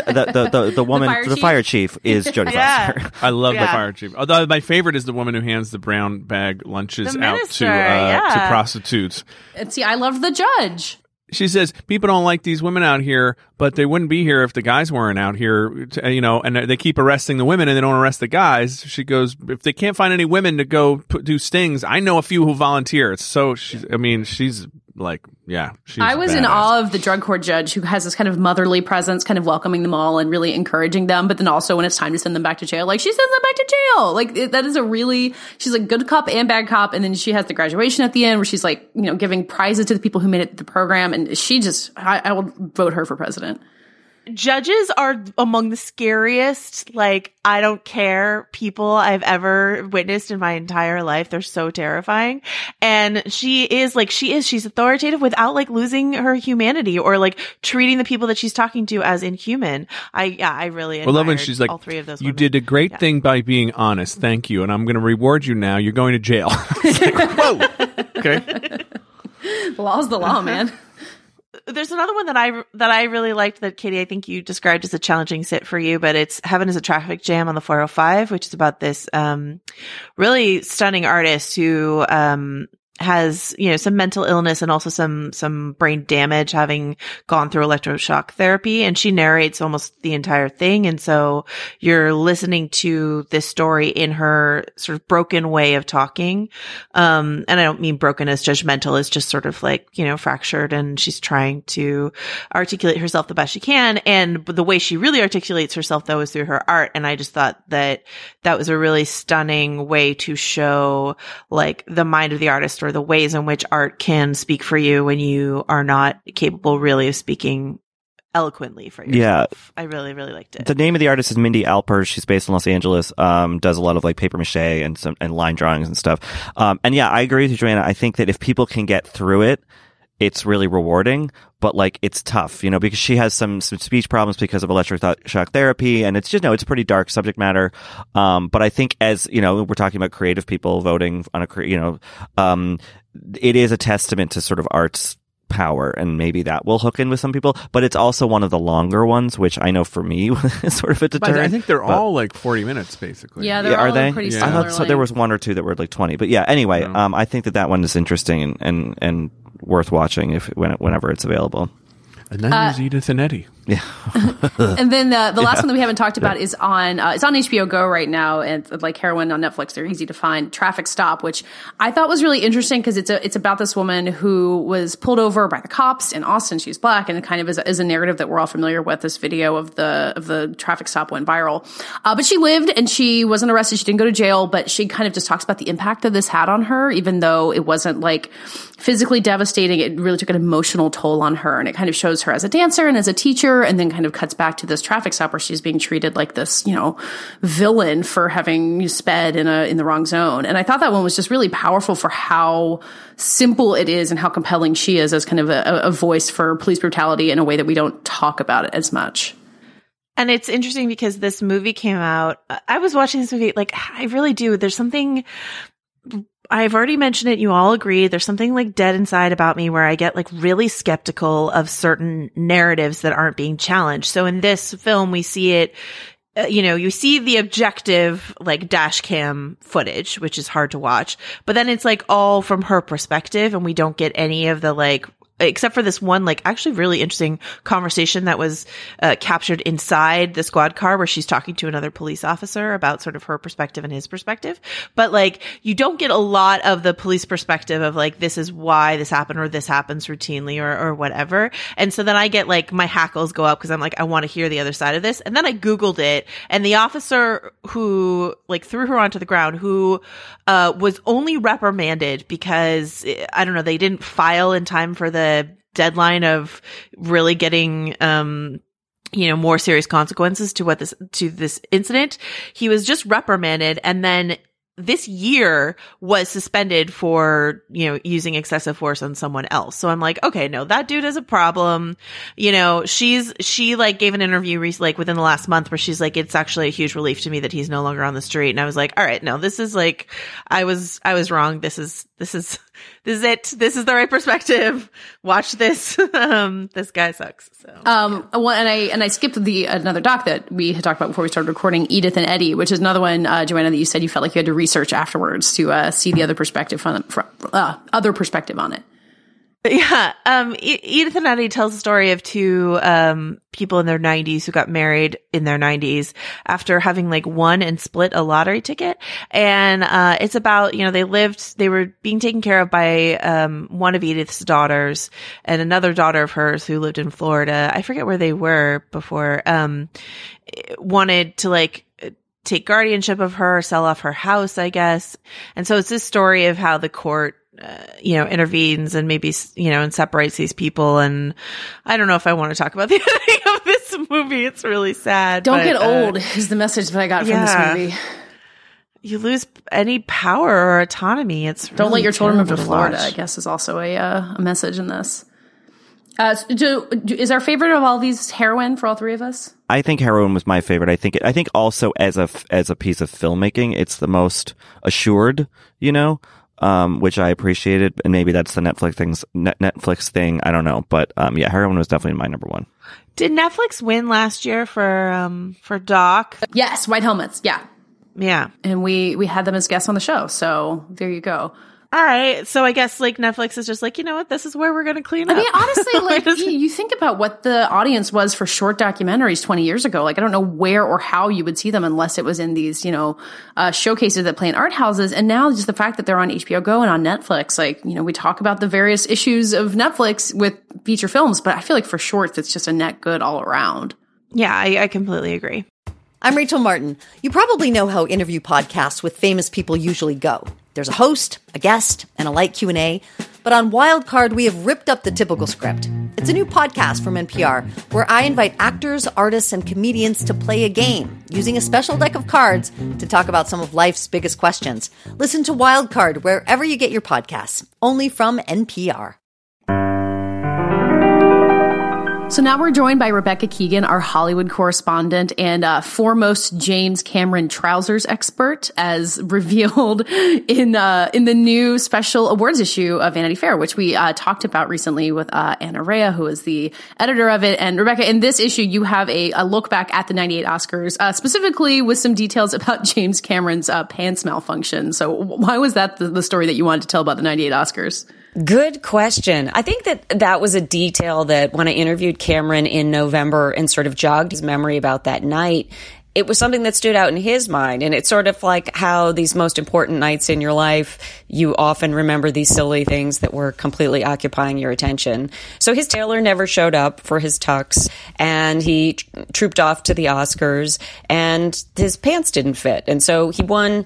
the woman, the fire chief is Jodie Foster. I love the fire chief. Although my favorite is the woman who hands the brown bag lunches out to prostitutes. And see, I love the judge. She says, people don't like these women out here, but they wouldn't be here if the guys weren't out here, and they keep arresting the women and they don't arrest the guys. She goes, if they can't find any women to go do stings, I know a few who volunteer. So she's like, yeah. I was in awe of the drug court judge who has this kind of motherly presence, kind of welcoming them all and really encouraging them. But then also when it's time to send them back to jail, like she sends them back to jail. Like that is she's like good cop and bad cop. And then she has the graduation at the end where she's like, giving prizes to the people who made it to the program. And she just, I will vote her for president. Judges are among the scariest, like, I don't care people I've ever witnessed in my entire life. They're so terrifying. And she's authoritative without like losing her humanity or like treating the people that she's talking to as inhuman. I really admired love when she's like, all three of those you women. did a great thing by being honest. Thank you. And I'm going to reward you now. You're going to jail. It's like, whoa. Okay. The law's the law, man. There's another one that I really liked that, Katie, I think you described as a challenging sit for you, but it's Heaven is a Traffic Jam on the 405, which is about this really stunning artist who has, some mental illness and also some brain damage, having gone through electroshock therapy. And she narrates almost the entire thing. And so you're listening to this story in her sort of broken way of talking. And I don't mean broken as judgmental. It's just sort of like, fractured, and she's trying to articulate herself the best she can. And the way she really articulates herself, though, is through her art. And I just thought that was a really stunning way to show like the mind of the artist, or the ways in which art can speak for you when you are not capable really of speaking eloquently for yourself. Yeah. I really, really liked it. The name of the artist is Mindy Alpers. She's based in Los Angeles, does a lot of like paper mache and line drawings and stuff. And yeah, I agree with you, Joanna. I think that if people can get through it, it's really rewarding, but like it's tough, because she has some speech problems because of electroshock therapy, and it's just it's pretty dark subject matter. But I think as we're talking about creative people voting on it is a testament to sort of art's power, and maybe that will hook in with some people. But it's also one of the longer ones, which I know for me is sort of a deterrent. I think they're all like 40 minutes basically. Yeah, they're are they? Pretty I similar. thought so. There was one or two that were like 20, but yeah. Anyway, I think that one is interesting and worth watching whenever it's available. And then there's Edith and Eddie. Yeah. And then the last one that we haven't talked about is on it's on HBO Go right now, and like Heroin on Netflix. They're easy to find. Traffic Stop, which I thought was really interesting because it's about this woman who was pulled over by the cops in Austin. She's black, and it kind of is a narrative that we're all familiar with. This video of the traffic stop went viral, but she lived and she wasn't arrested. She didn't go to jail, but she kind of just talks about the impact that this had on her, even though it wasn't like physically devastating. It really took an emotional toll on her, and it kind of shows her as a dancer and as a teacher, and then kind of cuts back to this traffic stop where she's being treated like this, villain for having sped in the wrong zone. And I thought that one was just really powerful for how simple it is and how compelling she is as kind of a voice for police brutality in a way that we don't talk about it as much. And it's interesting because this movie came out. I was watching this movie, like, I really do. There's something, I've already mentioned it. You all agree. There's something like dead inside about me where I get like really skeptical of certain narratives that aren't being challenged. So in this film, we see it, you see the objective like dash cam footage, which is hard to watch, but then it's like all from her perspective, and we don't get any of the like, except for this one, like, actually really interesting conversation that was captured inside the squad car where she's talking to another police officer about sort of her perspective and his perspective. But like, you don't get a lot of the police perspective of like, this is why this happened, or this happens routinely, or whatever. And so then I get like, my hackles go up because I'm like, I want to hear the other side of this. And then I Googled it, and the officer who like threw her onto the ground, who was only reprimanded because, I don't know, they didn't file in time for the deadline of really getting more serious consequences to this incident. He was just reprimanded, and then this year was suspended for, using excessive force on someone else. So I'm like, okay, no, that dude is a problem. She like gave an interview recently, like within the last month, where she's like, it's actually a huge relief to me that he's no longer on the street. And I was like, all right, no, this is like, I was wrong. This is it. This is the right perspective. Watch this. This guy sucks. So, and I skipped another doc that we had talked about before we started recording, Edith and Eddie, which is another one, Joanna, that you said you felt like you had to research afterwards to see the other perspective other perspective on it. Yeah. Edith and Eddie tells the story of two people in their 90s who got married in their 90s after having like won and split a lottery ticket. And it's about, they were being taken care of by one of Edith's daughters and another daughter of hers who lived in Florida. I forget where they were before. Wanted to like take guardianship of her, sell off her house, I guess. And so it's this story of how the court intervenes and maybe, and separates these people. And I don't know if I want to talk about the ending of this movie. It's really sad. Don't get old is the message that I got from this movie. You lose any power or autonomy. It's really don't let your children move to Florida, watch. I guess, is also a message in this. Is our favorite of all these Heroin for all three of us? I think Heroin was my favorite. I think also as a piece of filmmaking, it's the most assured, which I appreciated, and maybe that's the Netflix thing. I don't know, but Heroin was definitely my number one. Did Netflix win last year for Doc? Yes, White Helmets. Yeah, and we had them as guests on the show, so there you go. All right, so I guess like Netflix is just like, you know what, this is where we're going to clean up. I mean, honestly, like you think about what the audience was for short documentaries 20 years ago. Like, I don't know where or how you would see them unless it was in these, showcases that play in art houses. And now just the fact that they're on HBO Go and on Netflix, like, we talk about the various issues of Netflix with feature films, but I feel like for shorts, it's just a net good all around. Yeah, I completely agree. I'm Rachel Martin. You probably know how interview podcasts with famous people usually go. There's a host, a guest, and a light Q&A. But on Wildcard, we have ripped up the typical script. It's a new podcast from NPR where I invite actors, artists, and comedians to play a game using a special deck of cards to talk about some of life's biggest questions. Listen to Wildcard wherever you get your podcasts, only from NPR. So now we're joined by Rebecca Keegan, our Hollywood correspondent and foremost James Cameron trousers expert, as revealed in the new special awards issue of Vanity Fair, which we talked about recently with Anna Rea, who is the editor of it. And Rebecca, in this issue, you have a look back at the 98 Oscars, specifically with some details about James Cameron's pants malfunction. So why was that the story that you wanted to tell about the 98 Oscars? Good question. I think that was a detail that when I interviewed Cameron in November and sort of jogged his memory about that night, it was something that stood out in his mind. And it's sort of like how these most important nights in your life, you often remember these silly things that were completely occupying your attention. So his tailor never showed up for his tux, and he trooped off to the Oscars, and his pants didn't fit. And so he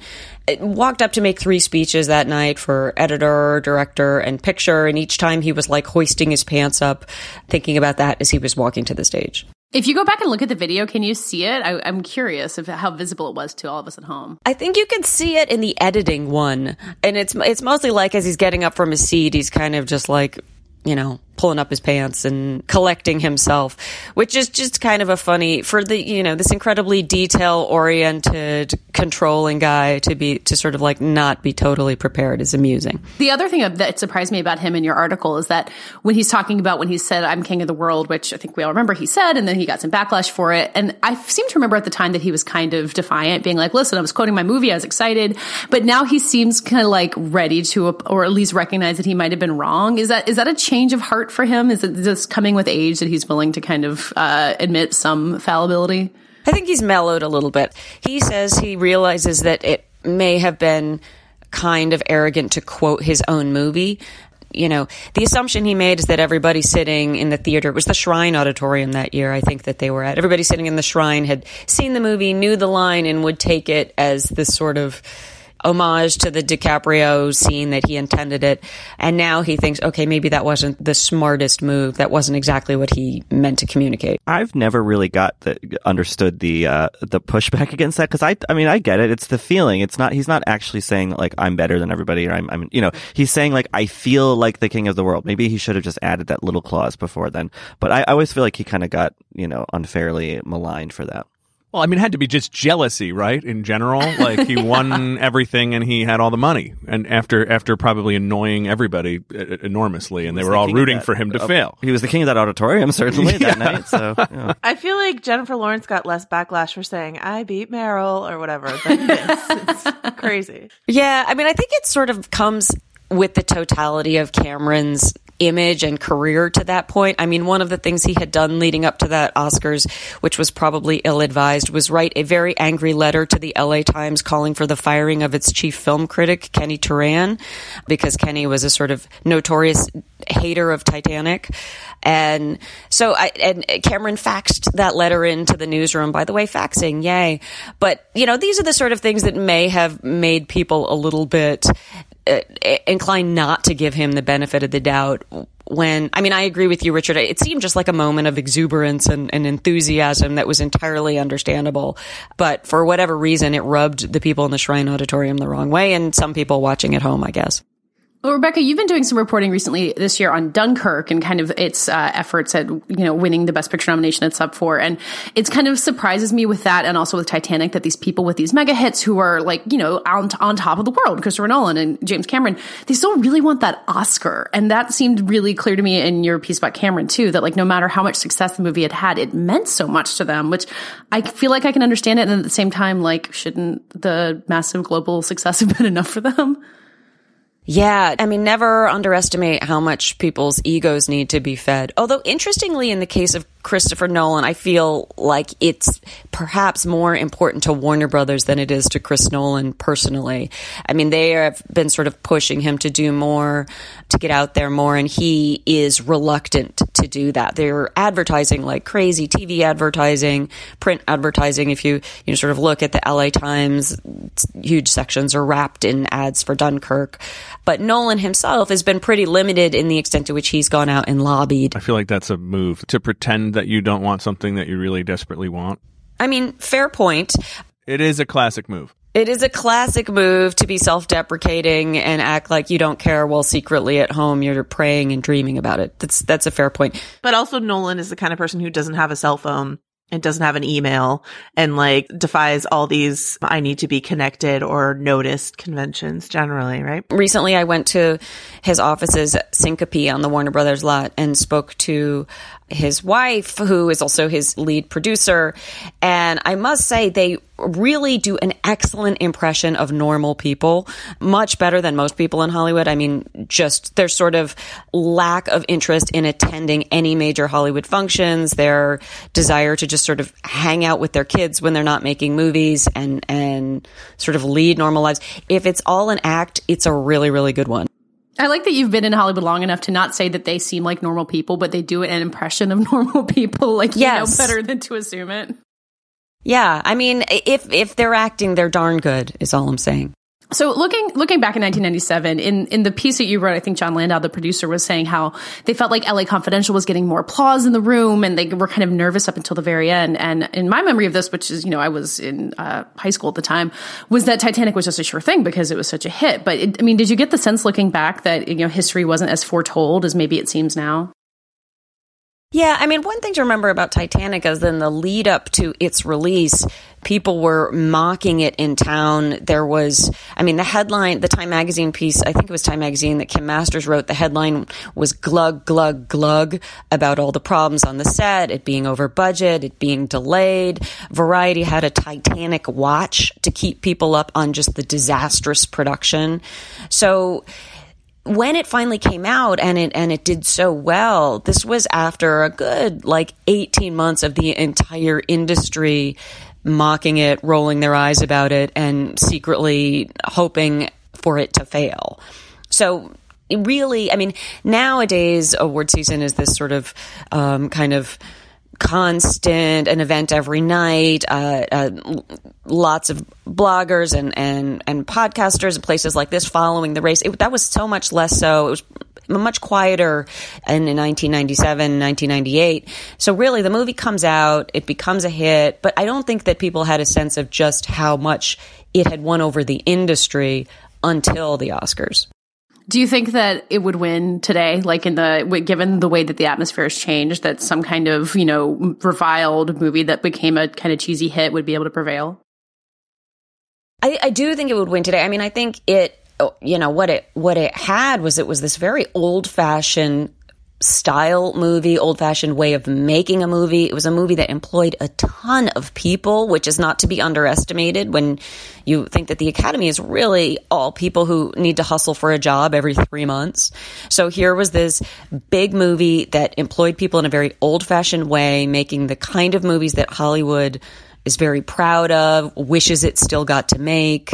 walked up to make 3 speeches that night for editor, director, and picture. And each time he was like hoisting his pants up, thinking about that as he was walking to the stage. If you go back and look at the video, can you see it? I'm curious of how visible it was to all of us at home. I think you can see it in the editing one. And it's mostly like as he's getting up from his seat, he's kind of just like, pulling up his pants and collecting himself, which is just kind of a funny for the, this incredibly detail oriented, controlling guy to sort of like not be totally prepared is amusing. The other thing that surprised me about him in your article is that when he's talking about when he said, "I'm king of the world," which I think we all remember he said, and then he got some backlash for it. And I seem to remember at the time that he was kind of defiant, being like, "Listen, I was quoting my movie. I was excited." But now he seems kind of like ready to, or at least recognize that he might have been wrong. Is that a change of heart for him? Is it just coming with age that he's willing to kind of admit some fallibility? I think he's mellowed a little bit. He says he realizes that it may have been kind of arrogant to quote his own movie. The assumption he made is that everybody sitting in the theater, it was the Shrine Auditorium that year, I think that they were at. Everybody sitting in the Shrine had seen the movie, knew the line, and would take it as this sort of homage to the DiCaprio scene that he intended it. And now he thinks, okay, maybe that wasn't the smartest move. That wasn't exactly what he meant to communicate. I've never really understood the pushback against that, because I get it. It's the feeling. He's not actually saying like I'm better than everybody, or he's saying like I feel like the king of the world. Maybe he should have just added that little clause before then. But I always feel like he kind of got, unfairly maligned for that. Well, it had to be just jealousy, right? In general, like he won everything and he had all the money, and after probably annoying everybody enormously, and they were all rooting for him to fail. He was the king of that auditorium, certainly, that night. So I feel like Jennifer Lawrence got less backlash for saying "I beat Meryl" or whatever than this. It's crazy. Yeah, I think it sort of comes with the totality of Cameron's image and career to that point. One of the things he had done leading up to that Oscars, which was probably ill-advised, was write a very angry letter to the LA Times calling for the firing of its chief film critic, Kenny Turan, because Kenny was a sort of notorious hater of Titanic. And so Cameron faxed that letter into the newsroom. By the way, faxing, yay. But, these are the sort of things that may have made people a little bit inclined not to give him the benefit of the doubt when, I agree with you, Richard. It seemed just like a moment of exuberance and enthusiasm that was entirely understandable. But for whatever reason, it rubbed the people in the Shrine Auditorium the wrong way, and some people watching at home, I guess. Well, Rebecca, you've been doing some reporting recently this year on Dunkirk and kind of its efforts at, winning the Best Picture nomination it's up for. And it's kind of surprises me with that, and also with Titanic, that these people with these mega hits who are like, on top of the world, Christopher Nolan and James Cameron, they still really want that Oscar. And that seemed really clear to me in your piece about Cameron too, that like no matter how much success the movie had, it meant so much to them, which I feel like I can understand it. And at the same time, like, shouldn't the massive global success have been enough for them? Yeah, never underestimate how much people's egos need to be fed. Although, interestingly, in the case of Christopher Nolan, I feel like it's perhaps more important to Warner Brothers than it is to Chris Nolan personally. They have been sort of pushing him to do more, to get out there more, and he is reluctant to do that. They're advertising like crazy, TV advertising, print advertising. If you sort of look at the LA Times, huge sections are wrapped in ads for Dunkirk. But Nolan himself has been pretty limited in the extent to which he's gone out and lobbied. I feel like that's a move, to pretend that you don't want something that you really desperately want. Fair point. It is a classic move. It is a classic move to be self-deprecating and act like you don't care while secretly at home you're praying and dreaming about it. That's a fair point. But also Nolan is the kind of person who doesn't have a cell phone and doesn't have an email and like defies all these I need to be connected or noticed conventions generally, right? Recently I went to his offices at Syncope on the Warner Brothers lot and spoke to his wife, who is also his lead producer. And I must say they really do an excellent impression of normal people, much better than most people in Hollywood. I mean, just their sort of lack of interest in attending any major Hollywood functions, their desire to just sort of hang out with their kids when they're not making movies and sort of lead normal lives. If it's all an act, it's a really, really good one. I like that you've been in Hollywood long enough to not say that they seem like normal people, but they do an impression of normal people. Like, yes. You know better than to assume it. Yeah. I mean, if they're acting, they're darn good, is all I'm saying. So looking back in 1997, in the piece that you wrote, I think John Landau, the producer, was saying how they felt like LA Confidential was getting more applause in the room and they were kind of nervous up until the very end. And in my memory of this, which is, I was in high school at the time, was that Titanic was just a sure thing because it was such a hit. But did you get the sense looking back that, history wasn't as foretold as maybe it seems now? Yeah, I mean, one thing to remember about Titanic is in the lead up to its release, people were mocking it in town. There was, the headline, the Time Magazine piece, I think it was Time Magazine that Kim Masters wrote, the headline was glug, glug, glug about all the problems on the set, it being over budget, it being delayed. Variety had a Titanic watch to keep people up on just the disastrous production. So when it finally came out and it did so well, this was after a good 18 months of the entire industry mocking it, rolling their eyes about it, and secretly hoping for it to fail. So it really, nowadays award season is this sort of kind of constant, an event every night, lots of bloggers and podcasters and places like this following the race. That was so much less so. It was much quieter in 1997, 1998. So really the movie comes out, it becomes a hit, but I don't think that people had a sense of just how much it had won over the industry until the Oscars. Do you think that it would win today, given the way that the atmosphere has changed, that some kind of, reviled movie that became a kind of cheesy hit would be able to prevail? I do think it would win today. I think it, what it had was it was this very old-fashioned style movie, old-fashioned way of making a movie. It was a movie that employed a ton of people, which is not to be underestimated when you think that the Academy is really all people who need to hustle for a job every 3 months. So here was this big movie that employed people in a very old-fashioned way, making the kind of movies that Hollywood is very proud of, wishes it still got to make.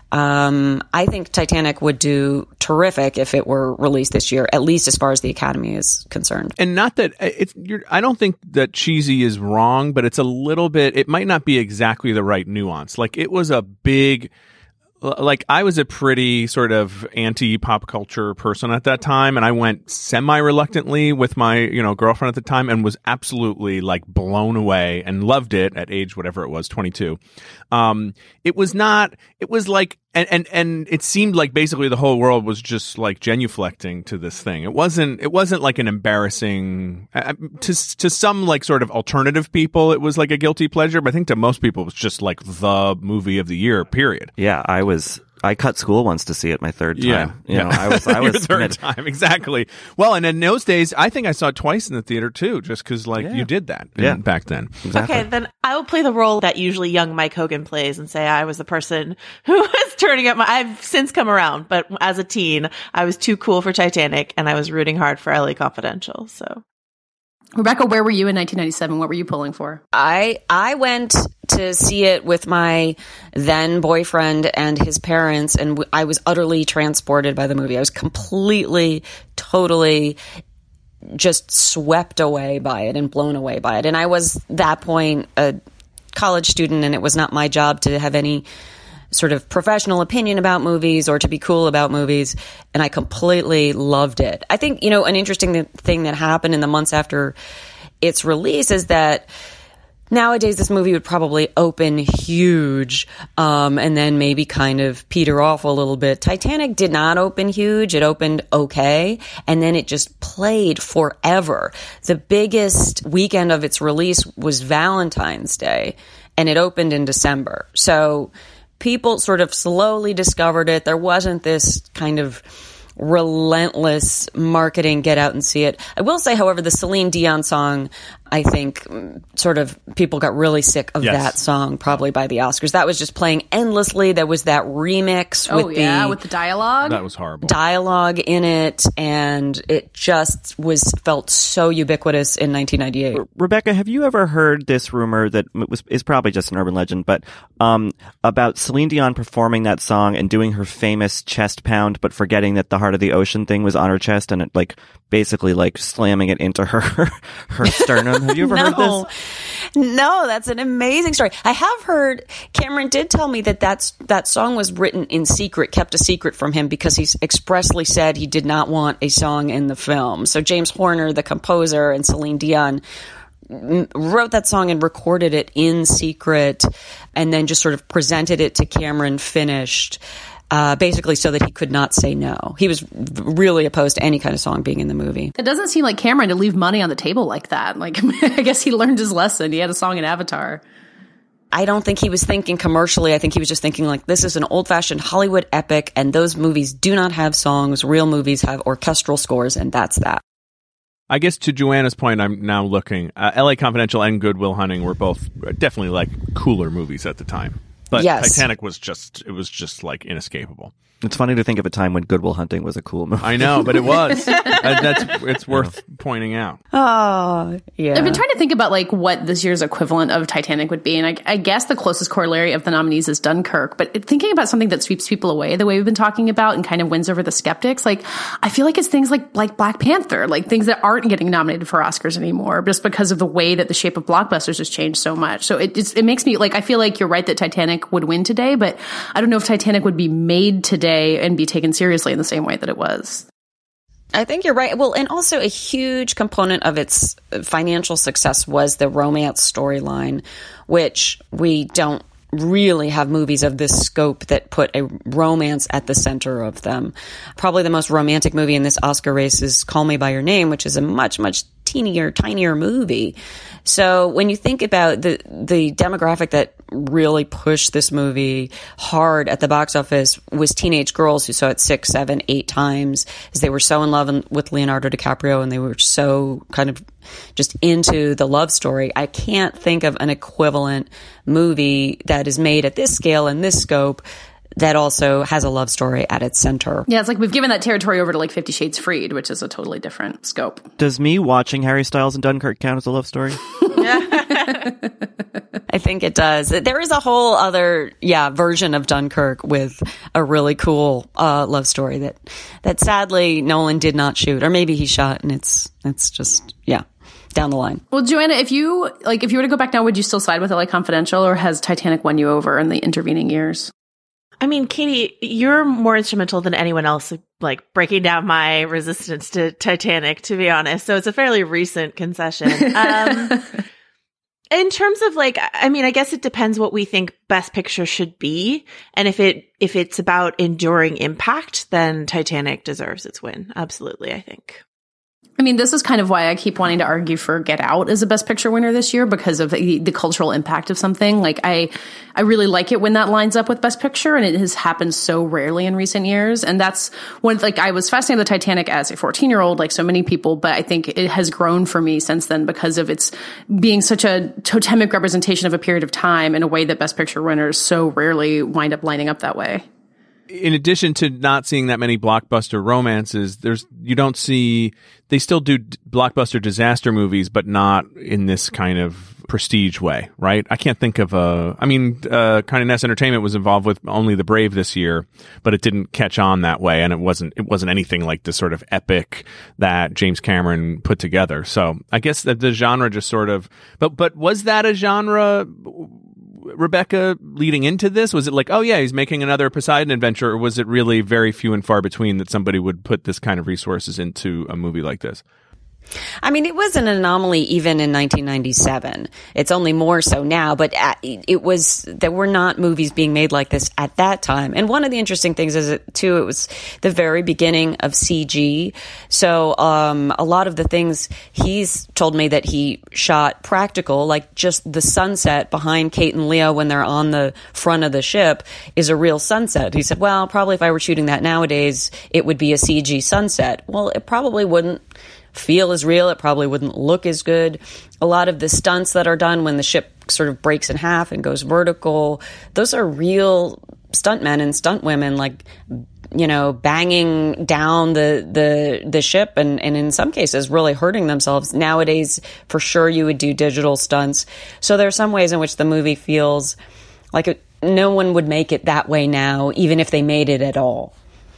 I think Titanic would do terrific if it were released this year, at least as far as the Academy is concerned. And not that I don't think that cheesy is wrong, but it's a little bit, it might not be exactly the right nuance. It was a big, I was a pretty sort of anti-pop culture person at that time, and I went semi-reluctantly with my, girlfriend at the time and was absolutely blown away and loved it at age whatever it was, 22. It was and it seemed like basically the whole world was just genuflecting to this thing. It wasn't like an embarrassing, to some sort of alternative people, it was like a guilty pleasure, but I think to most people it was just the movie of the year, period. Yeah, I cut school once to see it my third time. Yeah. I was Your third time, exactly. Well, and in those days, I think I saw it twice in the theater too, just because you did that back then. Exactly. Okay, then I will play the role that usually young Mike Hogan plays and say I was the person who was turning up I've since come around, but as a teen, I was too cool for Titanic and I was rooting hard for LA Confidential, so. Rebecca, where were you in 1997? What were you pulling for? I went to see it with my then boyfriend and his parents, and I was utterly transported by the movie. I was completely, totally just swept away by it and blown away by it. And I was, at that point, a college student, and it was not my job to have any sort of professional opinion about movies or to be cool about movies, and I completely loved it. I think, an interesting thing that happened in the months after its release is that Nowadays, this movie would probably open huge, and then maybe kind of peter off a little bit. Titanic did not open huge. It opened okay, and then it just played forever. The biggest weekend of its release was Valentine's Day, and it opened in December. So people sort of slowly discovered it. There wasn't this kind of relentless marketing, get out and see it. I will say, however, the Celine Dion song, I think sort of people got really sick of that song probably by the Oscars. That was just playing endlessly. There was that remix with the dialogue. That was horrible. Dialogue in it, and it just felt so ubiquitous in 1998. Rebecca, have you ever heard this rumor that is probably just an urban legend, but about Celine Dion performing that song and doing her famous chest pound, but forgetting that the Heart of the Ocean thing was on her chest, and it basically slamming it into her sternum? Have you ever heard this? No, that's an amazing story. I have heard, Cameron did tell me that song was written in secret, kept a secret from him, because he expressly said he did not want a song in the film. So James Horner, the composer, and Celine Dion wrote that song and recorded it in secret, and then just sort of presented it to Cameron finished. Basically so that he could not say no. He was really opposed to any kind of song being in the movie. It doesn't seem like Cameron to leave money on the table like that. I guess he learned his lesson. He had a song in Avatar. I don't think he was thinking commercially. I think he was just thinking this is an old-fashioned Hollywood epic, and those movies do not have songs. Real movies have orchestral scores, and that's that. I guess to Joanna's point, I'm now looking. L.A. Confidential and Good Will Hunting were both definitely cooler movies at the time. But yes. Titanic was just inescapable. It's funny to think of a time when Good Will Hunting was a cool movie. I know, but it was. It's worth pointing out. Oh, yeah. I've been trying to think about what this year's equivalent of Titanic would be, and I guess the closest corollary of the nominees is Dunkirk. But thinking about something that sweeps people away, the way we've been talking about, and kind of wins over the skeptics, I feel like it's things like Black Panther, things that aren't getting nominated for Oscars anymore, just because of the way that the shape of blockbusters has changed so much. So it makes me I feel like you're right that Titanic would win today, but I don't know if Titanic would be made today and be taken seriously in the same way that it was. I think you're right. Well, and also a huge component of its financial success was the romance storyline, which we don't really have movies of this scope that put a romance at the center of them. Probably the most romantic movie in this Oscar race is Call Me By Your Name, which is a much, much tinier movie. So when you think about the demographic that really pushed this movie hard at the box office was teenage girls who saw it 6, 7, 8 times, as they were so in love with Leonardo DiCaprio, and they were so kind of just into the love story. I can't think of an equivalent movie that is made at this scale and this scope that also has a love story at its center. Yeah, it's we've given that territory over to 50 Shades Freed, which is a totally different scope. Does me watching Harry Styles in Dunkirk count as a love story? I think it does. There is a whole other, version of Dunkirk with a really cool love story that sadly Nolan did not shoot, or maybe he shot, and it's just down the line. Well, Joanna, if you were to go back now, would you still side with LA Confidential, or has Titanic won you over in the intervening years? I mean, Katie, you're more instrumental than anyone else, breaking down my resistance to Titanic, to be honest. So it's a fairly recent concession. In terms of I guess it depends what we think Best Picture should be. And if it's about enduring impact, then Titanic deserves its win. Absolutely, I think. I mean, this is kind of why I keep wanting to argue for Get Out as a Best Picture winner this year, because of the cultural impact of something. I really like it when that lines up with Best Picture, and it has happened so rarely in recent years. And that's when, I was fascinated with Titanic as a 14-year-old, like so many people, but I think it has grown for me since then because of its being such a totemic representation of a period of time in a way that Best Picture winners so rarely wind up lining up that way. In addition to not seeing that many blockbuster romances, they still do blockbuster disaster movies, but not in this kind of prestige way, right? I can't think of Condé Nast Entertainment was involved with Only the Brave this year, but it didn't catch on that way, and it wasn't anything like the sort of epic that James Cameron put together. So I guess that the genre just sort of, but was that a genre, Rebecca, leading into this? Was it he's making another Poseidon adventure, or was it really very few and far between that somebody would put this kind of resources into a movie like this? I mean, it was an anomaly even in 1997. It's only more so now, but there were not movies being made like this at that time. And one of the interesting things is it was the very beginning of CG. So, a lot of the things he's told me that he shot practical, like just the sunset behind Kate and Leo when they're on the front of the ship is a real sunset. He said, well, probably if I were shooting that nowadays, it would be a CG sunset. Well, it probably wouldn't feel as real. It probably wouldn't look as good. A lot of the stunts that are done when the ship sort of breaks in half and goes vertical, those are real stuntmen and stuntwomen, like, you know, banging down the ship and in some cases really hurting themselves. Nowadays, for sure, you would do digital stunts. So there are some ways in which the movie feels like no one would make it that way now, even if they made it at all.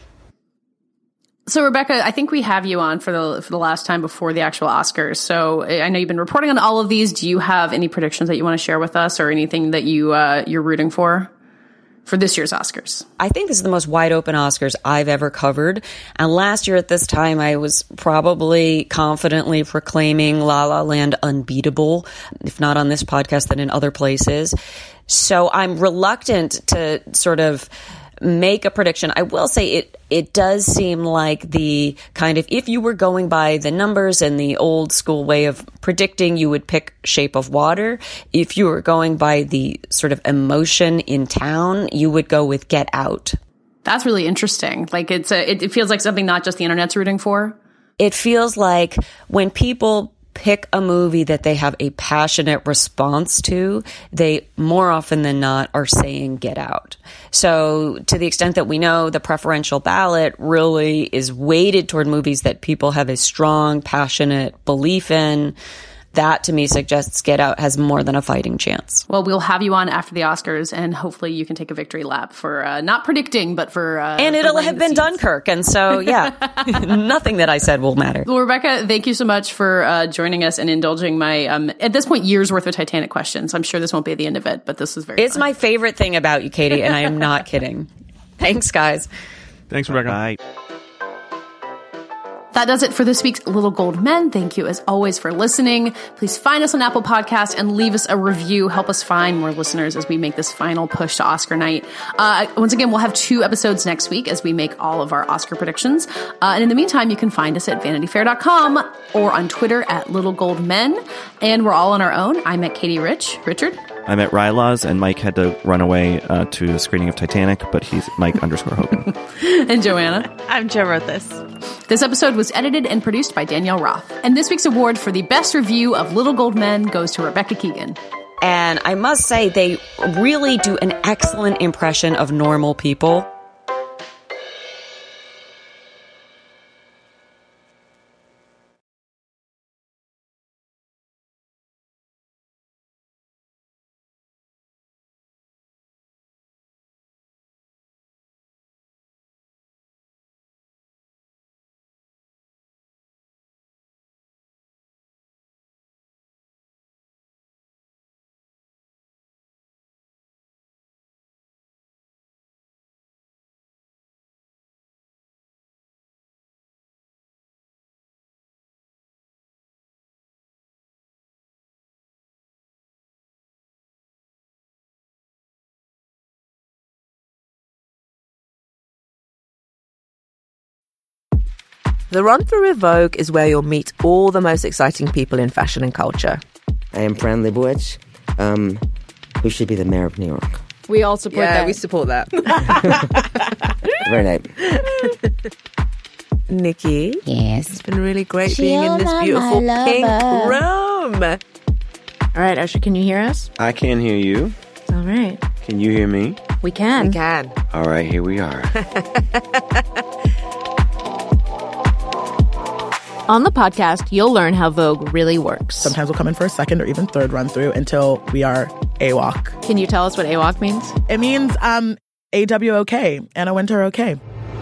So, Rebecca, I think we have you on for the last time before the actual Oscars. So I know you've been reporting on all of these. Do you have any predictions that you want to share with us, or anything that you're rooting for this year's Oscars? I think this is the most wide open Oscars I've ever covered. And last year at this time, I was probably confidently proclaiming La La Land unbeatable, if not on this podcast, then in other places. So I'm reluctant to sort of make a prediction. I will say it does seem like the kind of, if you were going by the numbers and the old school way of predicting, you would pick Shape of Water. If you were going by the sort of emotion in town, you would go with Get Out. That's really interesting. Like it feels like something not just the internet's rooting for. It feels like when people pick a movie that they have a passionate response to, they more often than not are saying Get Out. So to the extent that we know, the preferential ballot really is weighted toward movies that people have a strong, passionate belief in. That, to me, suggests Get Out has more than a fighting chance. Well, we'll have you on after the Oscars, and hopefully you can take a victory lap for not predicting, but for... and it'll have been Dunkirk, and so, yeah, nothing that I said will matter. Well, Rebecca, thank you so much for joining us and indulging my, at this point, years worth of Titanic questions. I'm sure this won't be the end of it, but this was very fun. My favorite thing about you, Katie, and I am not kidding. Thanks, guys. Thanks, Rebecca. Bye. That does it for this week's Little Gold Men. Thank you, as always, for listening. Please find us on Apple Podcasts and leave us a review. Help us find more listeners as we make this final push to Oscar night. Once again, we'll have 2 episodes next week as we make all of our Oscar predictions. And in the meantime, you can find us at vanityfair.com or on Twitter at Little Gold Men. And we're all on our own. I'm at Katie Richard. I'm at Rylaws, and Mike had to run away to a screening of Titanic, but he's Mike_Hogan. And Joanna. I'm Joe wrote this. This episode was edited and produced by Danielle Roth. And this week's award for the best review of Little Gold Men goes to Rebecca Keegan. And I must say, they really do an excellent impression of normal people. The Run Through with Vogue is where you'll meet all the most exciting people in fashion and culture. I am Fran Lebowitz, who should be the mayor of New York. We all support that. We support that. Very nice. Nikki? Yes? It's been really great being in this beautiful pink room. All right, Usher, can you hear us? I can hear you. All right. Can you hear me? We can. We can. All right, here we are. On the podcast, you'll learn how Vogue really works. Sometimes we'll come in for a second or even third run through until we are AWOC. Can you tell us what AWOC means? It means AWOK, Anna Wintour OK.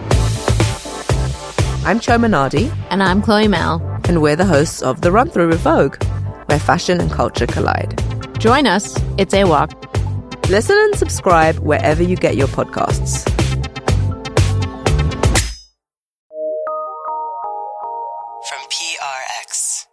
I'm Cho Minardi. And I'm Chloe Mal. And we're the hosts of The Run Through with Vogue, where fashion and culture collide. Join us. It's AWOC. Listen and subscribe wherever you get your podcasts. From NPRX.